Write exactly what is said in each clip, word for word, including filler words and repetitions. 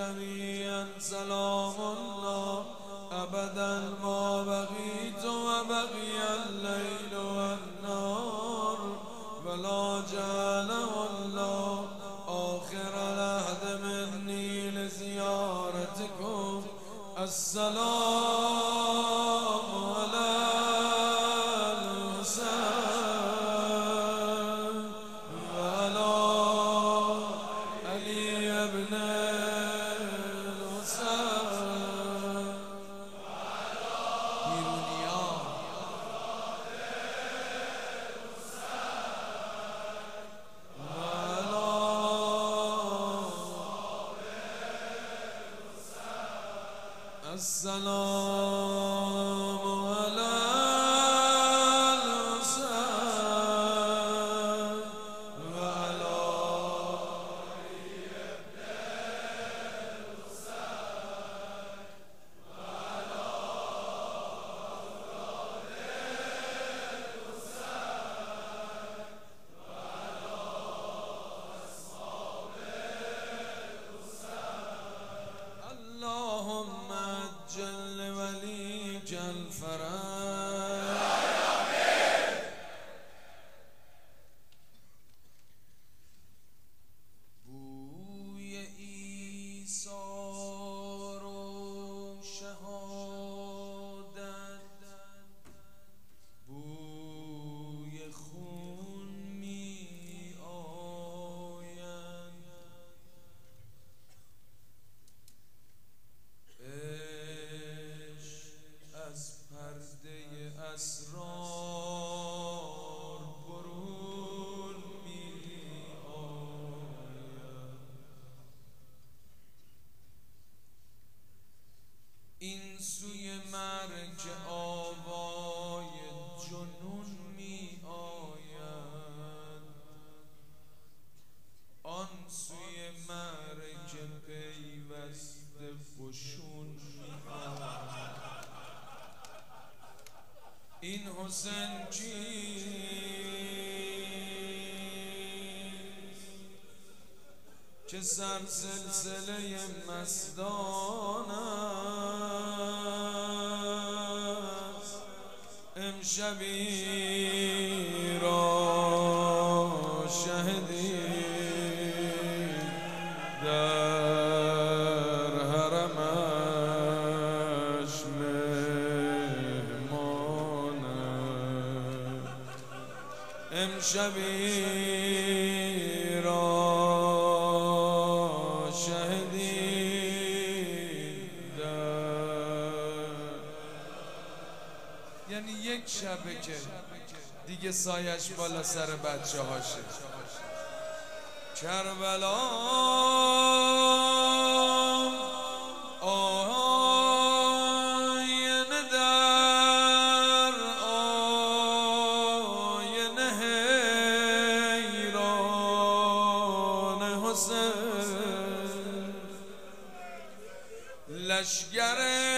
جميعا سلام الله أبدا ما بقيت وبقي الليل والنهار ولا جعله الله آخر العهد مني لزيارتكم. السلام على الحسين وعلى علي بن الحسين بیرونیان السلام على الحسين وعلى علي بن الحسين وعلى أولاد الحسين وعلى أصحاب الحسين. اللهم عجل وليك الفرج بوی ایثار و شهادت بوی خون می آید از پرده اسرار برون می آید. این سوی مرگ آوای جنون می آید، آن سوی مرگ پیوسته فشون می آید. این حسین کیست که سر سلسله مستان است؟ امشبی را شهدی در حرمش مهمان، امشبی را شهدی در، یعنی یک شبه که دیگه سایش بالا سر بچه هاشه. کربلا آینه در آینه حیران حسین، لشگر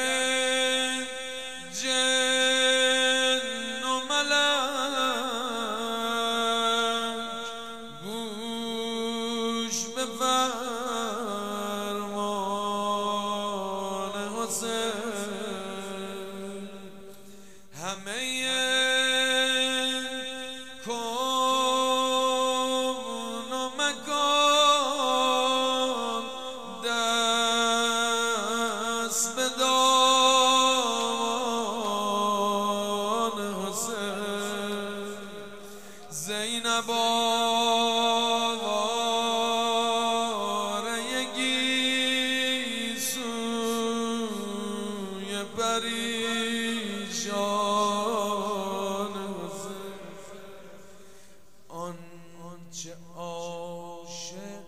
جن و ملک گوش به فرمان حسین. همه کون و مکان دست به دامان حسین. زینب آواره گیسوی پریشان حسین. آنچه عاشق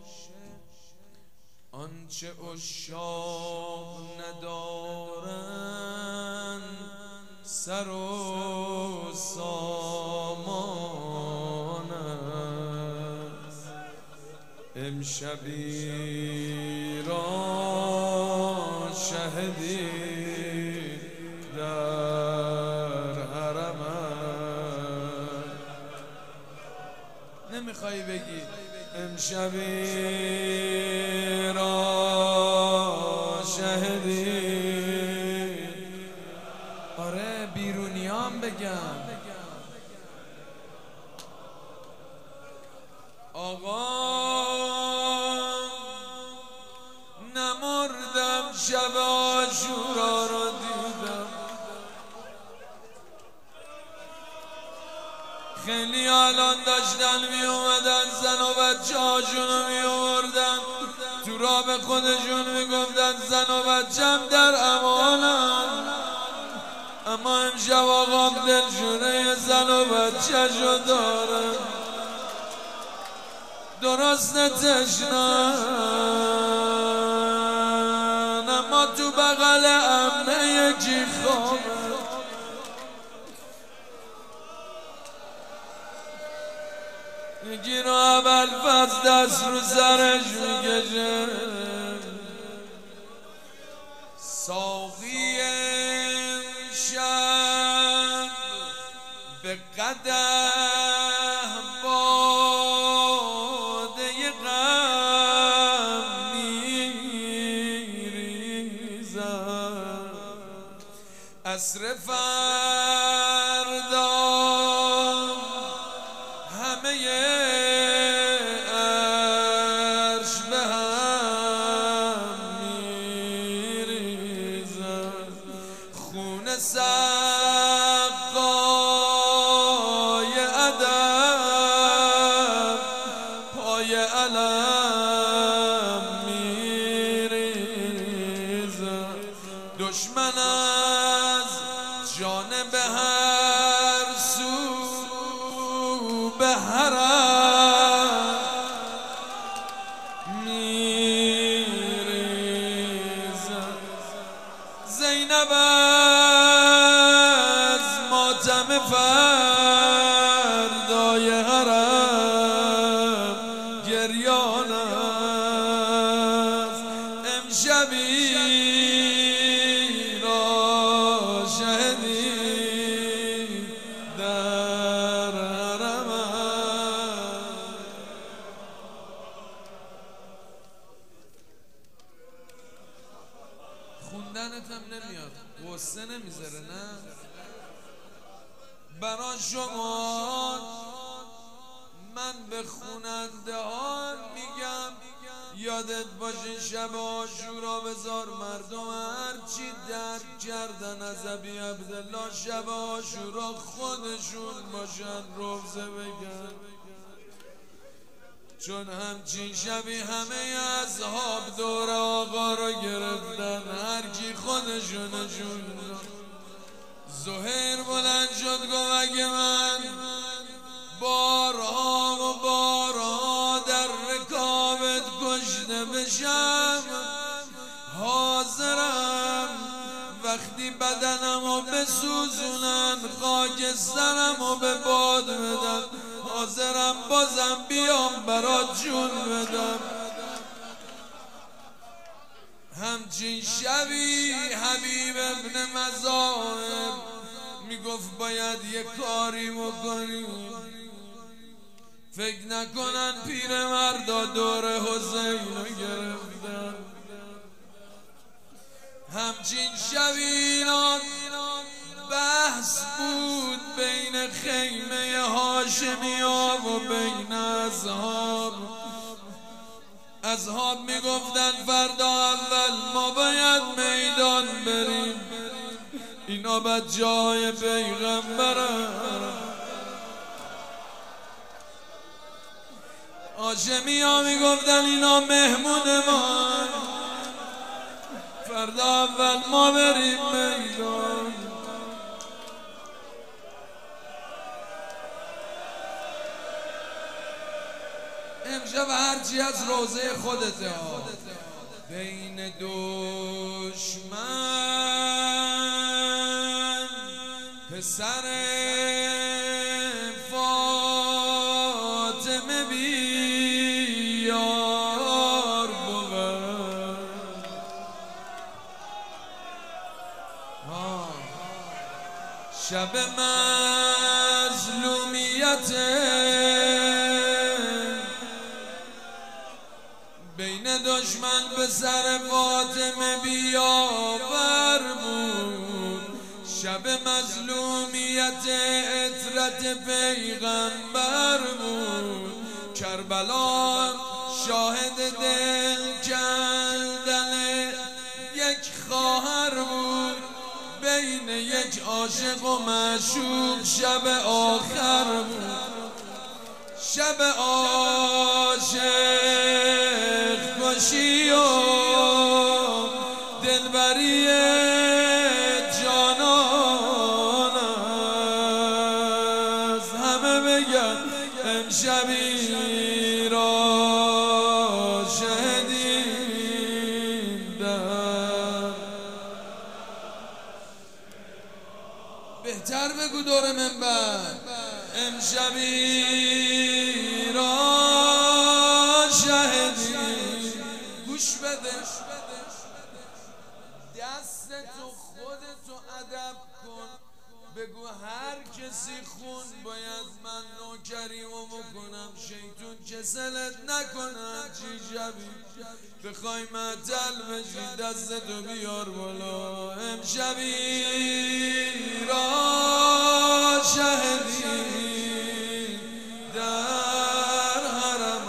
آنچه عشاق ندارن سر و سامان است. امشبی را شهدی در حرمت. نمیخوای بگی امشبی را شهدی. آره بیرونیام بگم آقا نمردم شب عاشورا رو دیدم، خیلی الان داشتن می اومدن زن و بچه هاشونو می آوردن تو راه، به خودشون می گفتن زن و بچم در امانم، اما امشب آقام دلشونه زن و بچه شو داره، درست تشنن اما تو بغل امنه یکی خوابه. یکی رو اول فز دست رو سرش میکشه، ساقی شب به قدح باده غم میریزد، عصر فردا همه عرش به هم میریزد، خون سقای ادب پای علم میریزد، دشمن از جانب هر سو به حرم میریزد، زینب از ماتم فردای حرم گریان است، امشبی را شهدی در حرم است. خوندنت هم نمیاد، غصه نمیذاره نه؟ برا شما من به خوننده ها میگم یادت باشه شب عاشورا بذار مردم هرچی درک کردن از ابی عبدالله شب عاشورا خودشون باشن روزه بگن، چون همچین شبی همه اصحاب دور آقا رو گرفتن، هر کی خودشونشون. زهیر بلند شد گفت اگه من بارها و بارها در رکابت کشته بشم حاضرم وقتی بدنمو بسوزونن خاکسترمو به باد بدن، حاضرم بازم بیام برات جون بدم. همچین شبی حبیب ابن مظاهر میگفت باید یه کاری بکنیم، فکر نکنن پیرمردا دور حسین رو گرفتن. همچین شبی اینا بحث بود بین خیمه هاشمیا و بین اصحاب. اصحاب میگفتن فردا اول ما باید میدان بریم، اینا بعد جای پیغمبرن. هاشمیا میگفتن اینا مهمون ما، فردا اول ما بریم میدان. امشب هرچی از روزه خودته ها، بین دشمن پسر فاطمه بیار بود، شب مظلومیت بین دو دشمن به سر فاطمه بیاور بود، شب مظلومیت عطرت پیغمبر بود. کربلا شاهد دل کندن یک خواهر بود، بین یک عاشق و معشوق شب آخر بود. شب عاشق کشی و دلبری جانان است، همه بگن امشبی را شهیدیم. بهتر بگو دور منبر امشبی را شهیدیم. گوش بده، دستتو خودتو ادب کن، بگو هر کسی خون باید من نوکریمو بکنم، شیطون کسلت نکنم. چی شبی بخوای معطل بشی دستتو بیار بالا، امشبی را شهیدیم در حرم.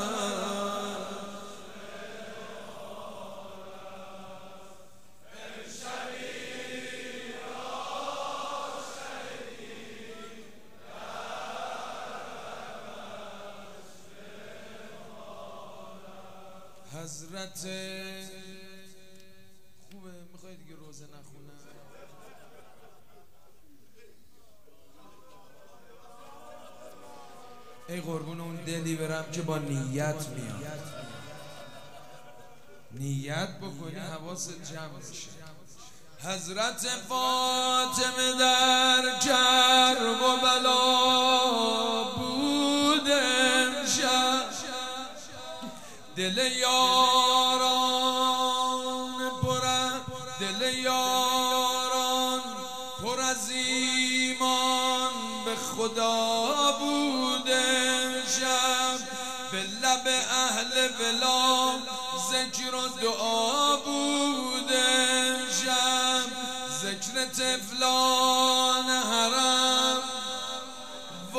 حضرت خوبه، میخوای دیگه روزه نخونم؟ ای قربون اون دلی برم که با نیت میاد، نیت بکنی حواست جمع میشه. حضرت فاطمه در کرب و بلا بود امشب، دل یاران پر دل یاران پر از ایمان به خدا بود امشب، به لب اهل ولا ذکر و دعا بود امشب، ذکر طفلان حرم و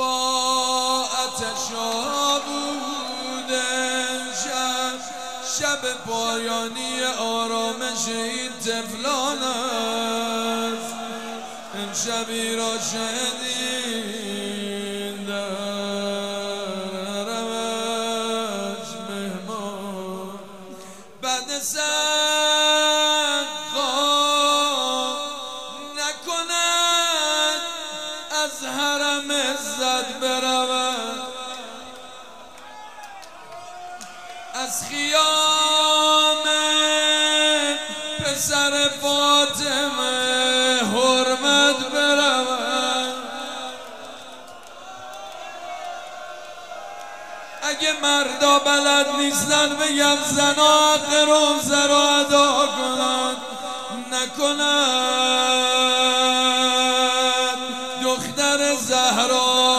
عطشا بود امشب، شب پایانی آرامش این طفلان است، امشبی را شهیدیم در حرمش مهمان. بعد سقا نکند از حرم عزت برود، از خیام پسر فاطمه حرمت برود. اگه مردا بلد نیستن بگم زنا حق روزه را ادا کنن، نکنن دختر زهرا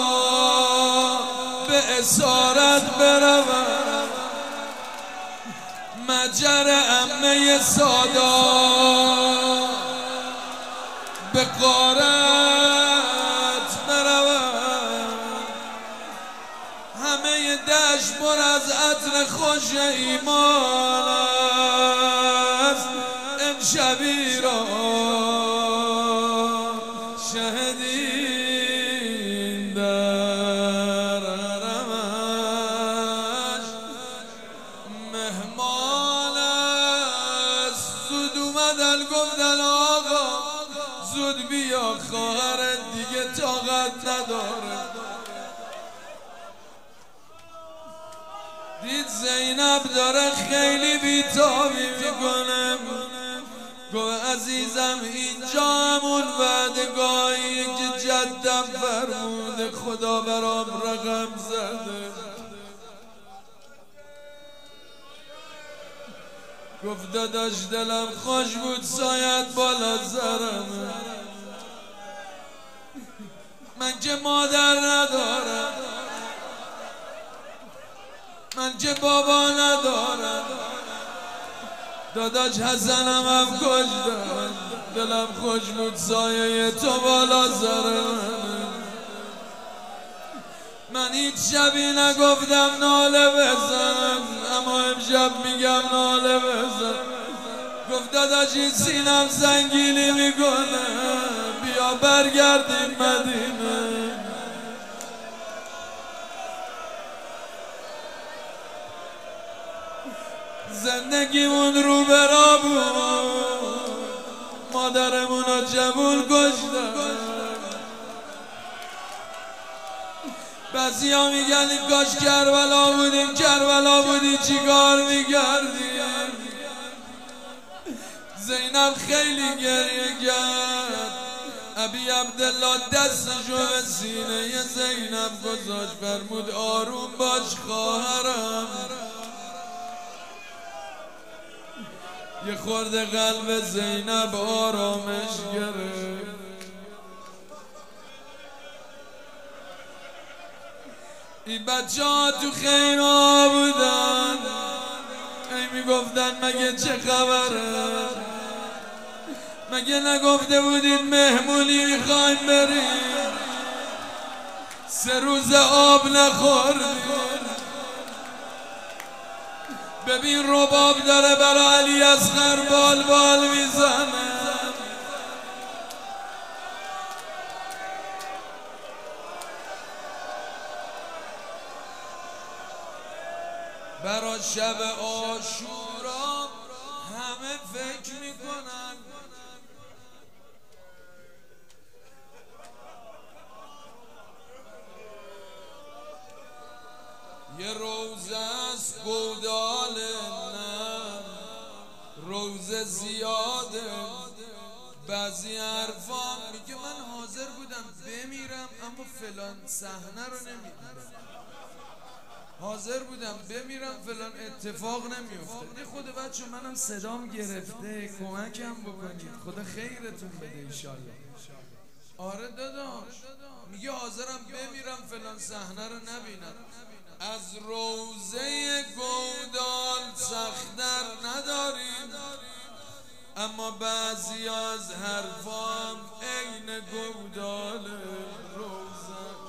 به اسارت برود، مجر عمه سادا به غارت برود، همه دشت پر از عطر خوش ایمان است، امشبی را شهیدیم در حرمش مهمان است. زود اومدن گفتن آقا زود بیا، خواهرت دیگه طاقت نداره. دید زینب داره خیلی بیتابی میکنه، گفت عزیزم اینجا همون وعدگاهی که جدم فرموده، خدا برام رقم زده. گفت داداش دلم خوش بود سایت بالا سرمه، من که مادر ندارم، من که بابا ندارم، داداش حسنم هم کشتن، دلم خوش بود سایه تو بالا سر من. من هیچ شبی نگفتم ناله بزن، اما امشب میگم ناله بزن. گفت داداشی سینم سنگینی میکنه، بیا برگردیم مدینه. زندگیمون رو برا بود، مادرمون رو جوون کشتن. بعضی ها میگن این کاش کربلا بودیم، کربلا بودی چی کار میکردی؟ زینب خیلی گریه کرد. ابی عبدالله دستشو به سینه زینب گذاشت، فرمود آروم باش خواهرم. یه خورده قلب زینب آرامش گرفت. این بچه ها تو خیمه بودن، ای میگفتن مگه چه خبره؟ مگه نگفته بودید مهمونی میخوایم بریم؟ سه روز آب نخوردیم. ببین رباب داره برای علی اصغر بال بال میزنه. برا شب عاشورا همه فکر میکنن یه روزه است گودال، نه روزه زیاده. بعضی حرفا میگه من حاضر بودم بمیرم اما فلان صحنه رو نمیدیدم، حاضر بودم بمیرم فلان اتفاق نمیفته. یه خود بچه منم صدام گرفته، کمکم بکنید، خدا خیرتون بده ایشالله. آره داداش میگه حاضرم بمیرم فلان صحنه رو نبینم. از روزه گودال سخت‌تر نداریم، اما بعضی از حرفام عین گودال روزش.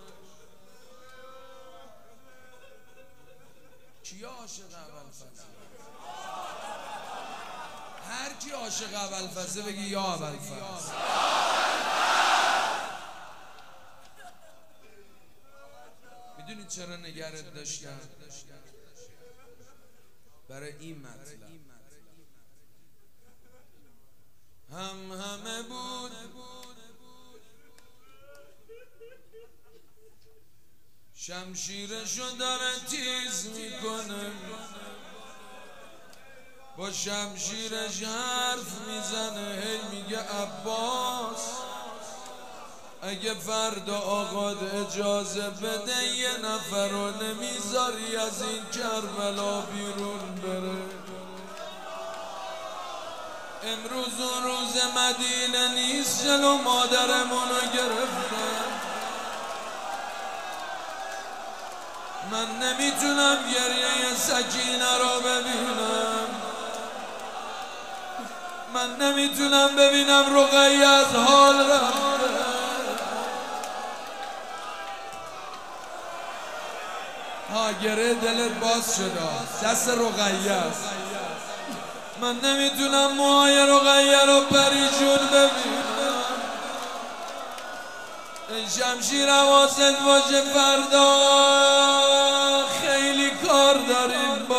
کیا عاشق ابوالفضل؟ هر کی عاشق ابوالفضل بگی یا ابوالفضل. میدونی چرا نگرت داشتم؟ برای این مطلب هم همه بود شمشیرشو داره تیز میکنه، با شمشیرش حرف میزنه، هی میگه عباس اگه فردا آقاد اجازه بده یه نفر رو نمیذاری از این کربلا بیرون بره. امروز اون روز مدینه نیست، جلو مادرمون رو گرفتن. من نمیتونم گریه سکینه رو ببینم، من نمیتونم ببینم رقیه از حال رفته. ها گره دلت باز شده، دست رقیه است. من نمیتونم موهای رقیه رو پریشون ببینم. این شمشیر حواست باشه فردا خیلی کار داریم با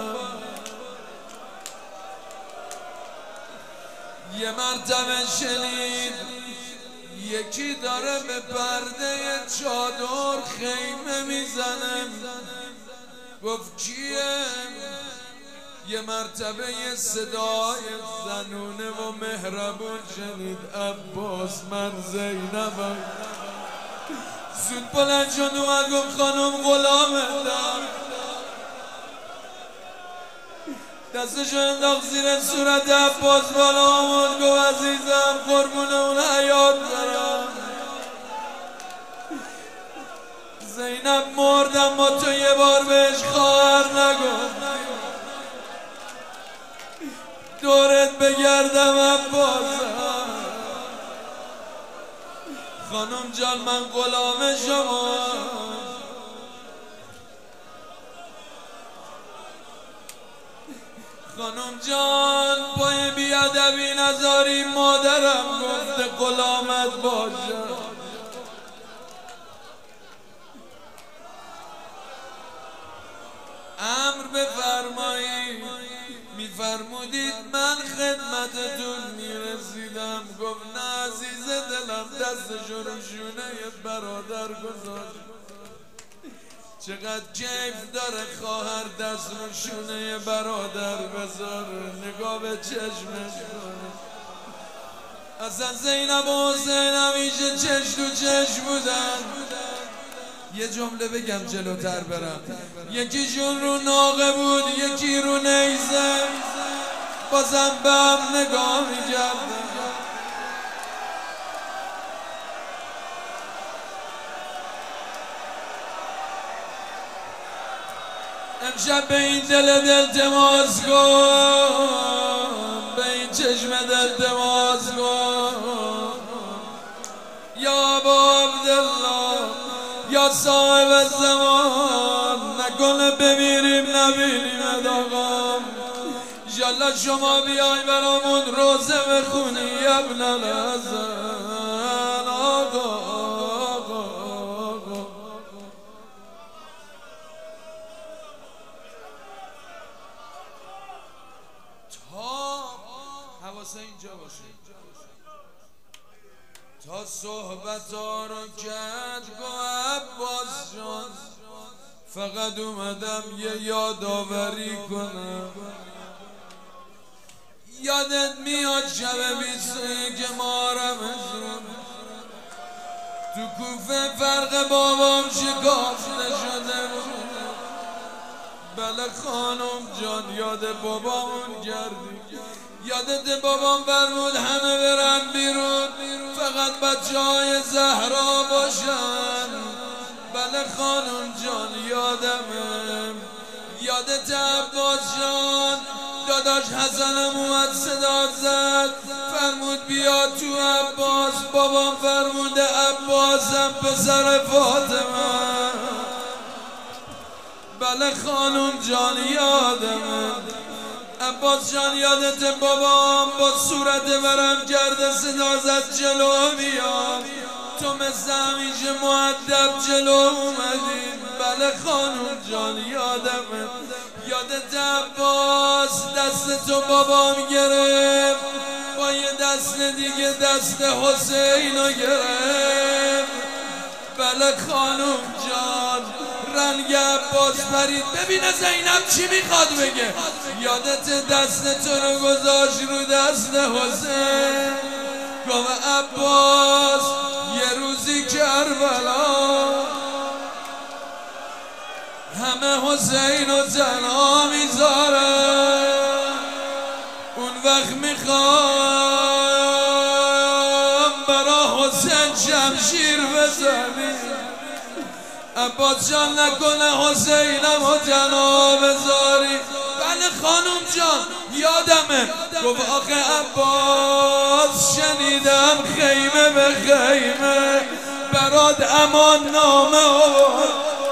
یه مرتبه شنید یکی داره به پرده چادر خیمه میزنه. گفت کیه؟ یه مرتبه یه صدای زنونه و مهربون شنید. عباس من زینبم. زود بلند شد اومد گفت خانم غلامتم. دستشو انداخت زیر صورت عباس بالا آمد گفت عزیزم قربون اون حیات برم. زینب مردم ما تو یه بار بهش خواهر نگفت. دورت بگردم عباسم. خانم جان من غلام شما، خانم جان پای بیادبی نذاری، مادرم گفته غلامت باشه. امر بفرمایید، میفرمودید من خدمتتون میرسیدم. گفت نه عزیز دلم، دستشو رو شونه برادر گذاشت. چقدر کیف داره خواهر دست رو شونه برادر بذاره، نگاه به چشمش کنه. اصلا زینب و حسین همیشه چش تو چش بودن. یه جمله بگم جلوتر برم، یکیشون رو ناقه بود، یکی رو نیزه، بازم به هم نگاه میکردن. امشب به این دل دل تماس کن، به این چشم دل تماس کن. یا ابا عبدالله، یا صاحب زمان، نکنه بمیریم نبینیم آقام. انشالله شما بیای برامون روزه بخونی ابن الحسن. آقا آقا آقا تا حواسه اینجا باشه، تا صحبت ها رو کرد گو عباس جان، فقط اومدم یه یادآوری کنم. یادت میاد شب بیسته که ما رمزون تو کوفه فرق بابام شکافته شده بود. بله خانم جان یاد بابامون کردی. یادت بابام فرمود همه برن بیرون، فقط بچه های زهرا باشن. بله خانم جان یادمه. یادت عباس جان داداش حسنم اومد صدا زد، فرمود بیا تو عباس. بابام فرموده عباسم پسر فاطمه. بله خانم جان یادمه. عباس جان یادت بابام با صورت برم کرده صدا زد جلو بیا، تو مثل همیشه مؤدب جلو اومدی. بله خانم جان یادمه. یادت عباس دست تو بابام گرفت، با یه دست دیگه دست حسین رو گرفت. بله خانم جان رنگ عباس پرید. ببینه زینب چی میخواد بگه. یادت دست تو رو گذاشت رو دست حسین، گفت عباس یه روزی کربلا همه حسین و تنها میذارن، اون وقت میخوام برا حسین شمشیر بزنی. عباس جان نکنه حسینم و تنها بذاری. بله خانم جان یادمه. گفت آخه عباس شنیدم خیمه به خیمه برات امان نامه آورد.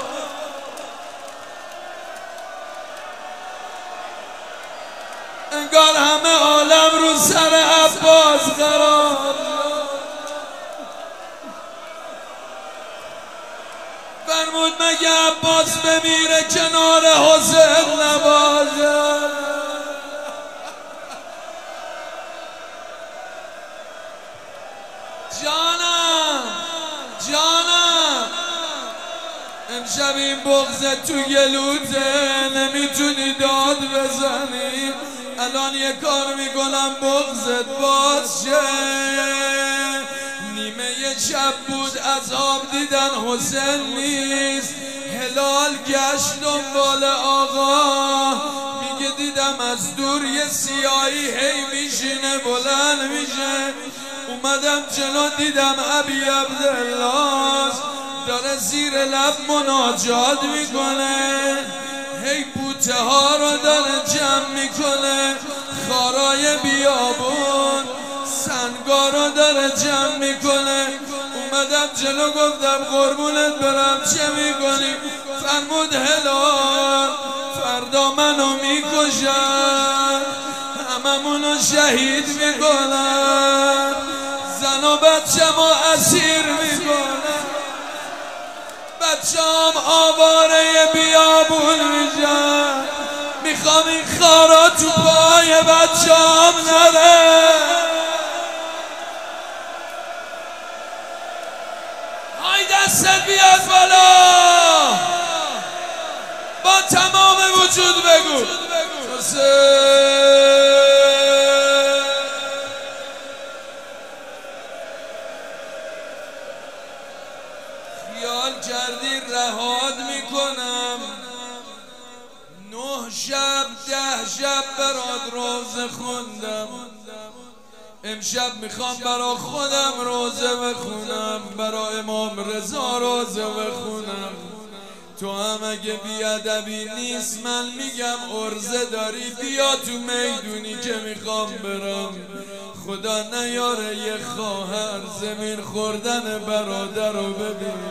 انگار همه عالم رو سر عباس قرار. فرمود مگه عباس بمیره کنار حسین نباشه؟ جانم جانم امشب این بغضت تو گلوته، نمیتونی داد بزنی. الان یه کار میکنم بغضت باز شه. نیمه یه شب بود عذاب دیدن حسین نیست، هلال گشت دنبال آقا. میگه دیدم از دور یه سیاهی هی میشینه بلند میشه. اومدم جلو دیدم ابی عبدالله داره زیر لب مناجات میکنه، هی بوته ها رو داره جمع میکنه. خارای بیابون سنگارو داره جمع میکنه. اومدم جلو گفتم قربونت برم چه میکنی؟ فرمود هلال فردا منو میکشن، هممونو شهید میکنن، زن و بچه‌مو اسیر میکنن، بچه‌ام آواره بیابون میشن. میخوام این خارا تو پای بچه‌ام نره. های دستت بیاد بالا، با تمام وجود بگو خیال کردی رهاد میکنم، نه شب ده شب برات روزه خوندم، امشب میخوام برا خودم روزه بخونم، برا امام رضا روزه بخونم. تو هم اگه بیادبی نیست من میگم ارزه داری بیا تو میدونی که میخوام برم. خدا نیاره یه خواهر زمین خوردن برادر رو ببین.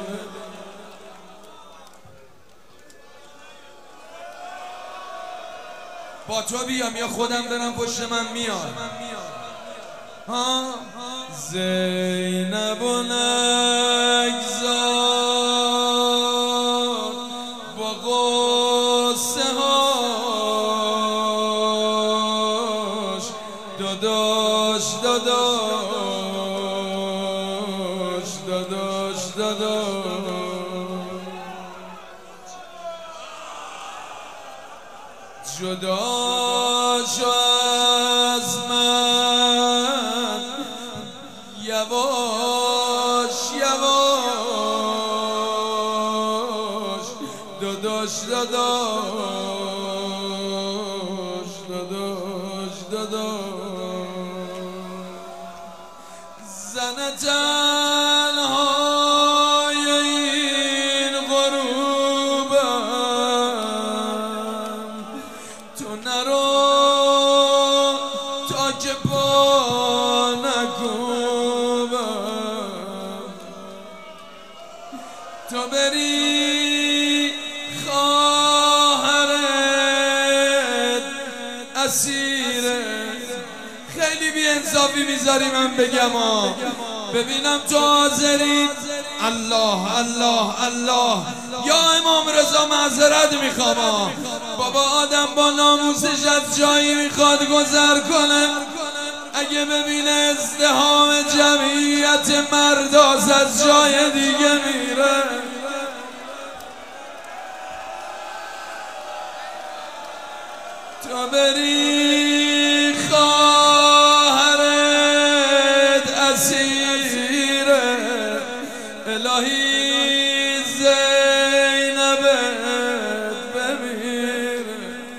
با تو بیام یا خودم برم پشت من میاد؟ ها زینب و نگذار با غصه هاش، داداش داداش داداش داداش جدا شو از من، یواش یواش داداش داداش داداش داداش زن تنهای این غروبم، تو نرو تا که پا نکوبم، تو بری خواهرت اسیره. خیلی بی انصافی میذاری من بگم ها، ببینم تو حاضرین. الله الله الله یا امام رضا معذرت میخوام، بابا آدم با ناموسش از جایی میخواد گذر کنه، اگه ببینه ازدحام جمعیت مرداز از جای دیگه میره. تو بری خواهرت اسیره، الهی زینبت بمیره.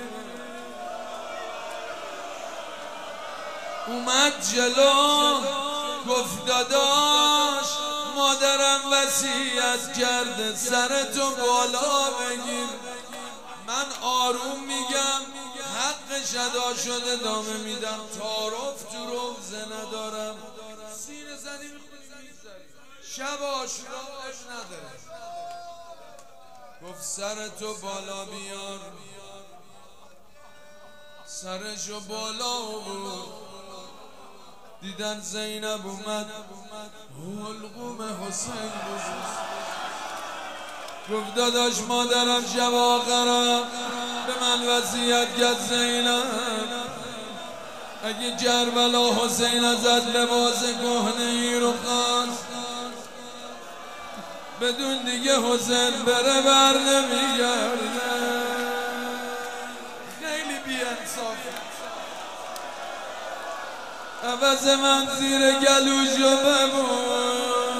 اومد جلو گفت داداش مادرم وصیت کرده سرتو بالا بگیر. من آروم میگم حقش ادا شده دامه میدم، تعارف تو روزه ندارم. سینه زنی میخونی میزنی شب آشورا اش نداره. گفت سرتو بالا بیار، سرشو بالا بود، دیدن زینب اومد حلقوم حسین بود. گفت داداش مادرم شب آخرم به من وصیت کرد زینب اگه کربلا حسین ازت لباس کهنه ای رو خواست بدون دیگه حسین بره بر نمیگرده. خیلی بی انصافه. عوض من زیر گلوشو ببون،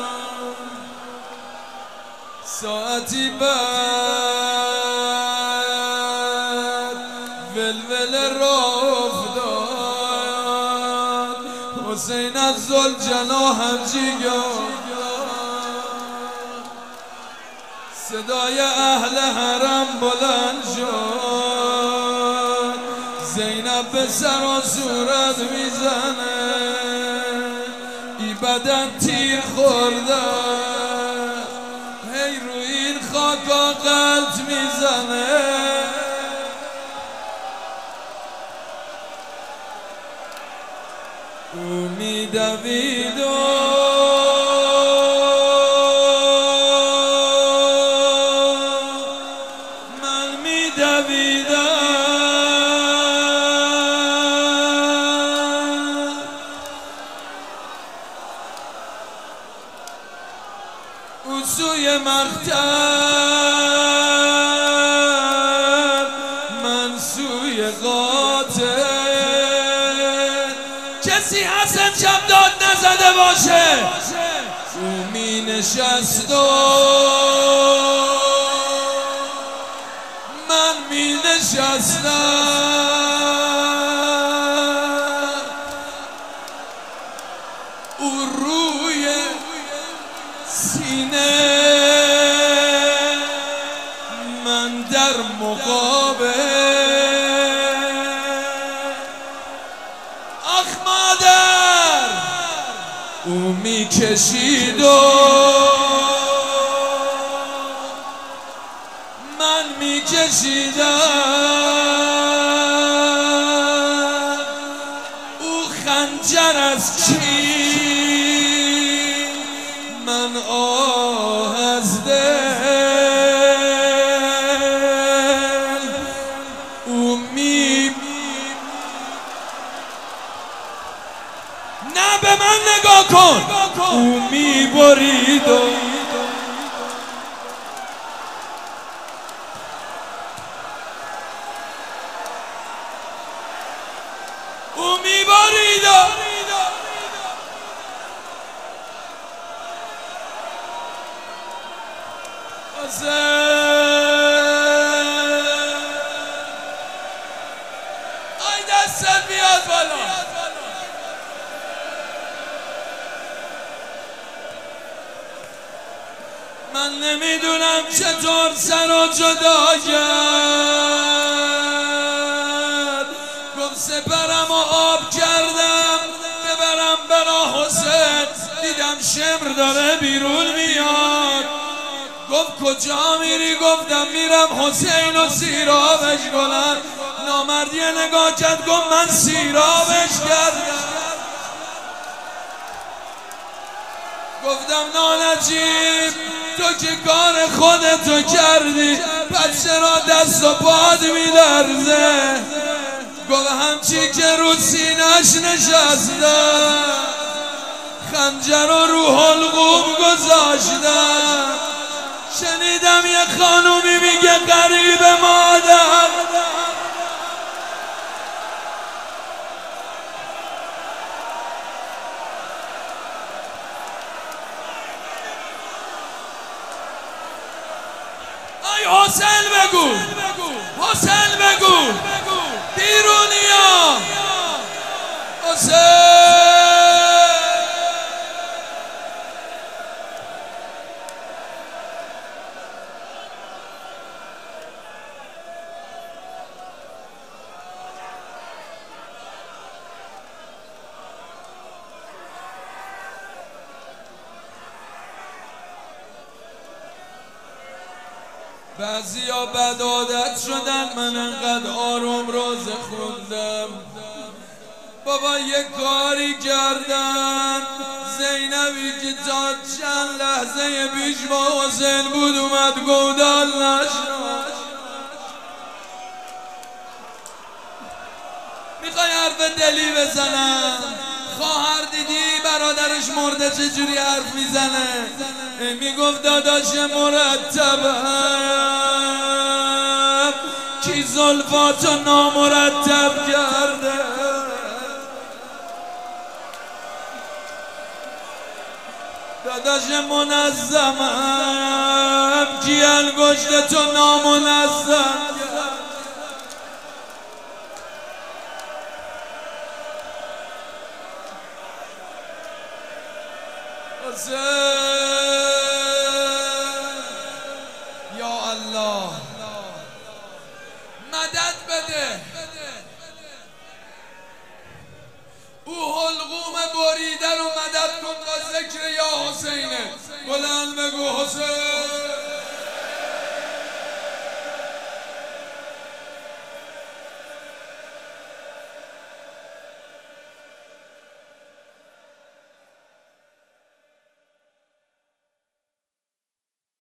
ساعتی بعد ولول راه افتاد، حسین از ذوالجناح جیگار، صدای اهل حرم بلند شد، زینب به به سر و صورت میزنه، ای بدن تیر خورده، هی رو این خاکا قلط میزنه. او میدوید و من میدویدم، او سوی مقتل من سوی قاتل. کسی هست امشب داد نزده باشه؟ او می نشست و من می نشستم، او روی سینه من در مقابل. آخ مادر او می کشید و من می کشیدم، او خنجر از چین من آه از دل. او می نه به من نگاه کن، او می برید و او می برید و آی دستت بیاد بالا. من نمیدونم چطور سر و جدا کرد، گفت سپرم و آب کردم ببرم برا حسین، دیدم شمر داره بیرون میاد. گفت کجا میری؟ گفتم میرم حسین و سیرابش کنم. نامردی نگاه کرد گفت من سیرابش کردم. گفتم نانجیب تو که کار خودتو کردی، پس چرا دست و پاد میلرزه؟ گفت همچی که رو سینش نشستم، خنجر رو رو حلقوم گذاشتم. شنیدم یه خانومی میگه غریب مادر، ای حسین بگو، حسین بگو بیرونیا، حسین. بعضیا بد عادت شدن، من انقدر آروم روزه خوندم. بابا یک کاری کردن، زینبی که تا چند لحظه پیش با حسین بود اومد گودال نشد. میخوای حرف دلی بزنم؟ خواهر دیدی برادرش مرده چجوری حرف میزنه؟ میگفت داداش مرتبم کی زلفاتو نامرتب کرده؟ داداش منظمم کی انگشتتو نامنظم کرده؟ یا الله مدد بده، او حلقوم بریده رو مدد کن با ذکر یا حسینه. بلند بگو حسین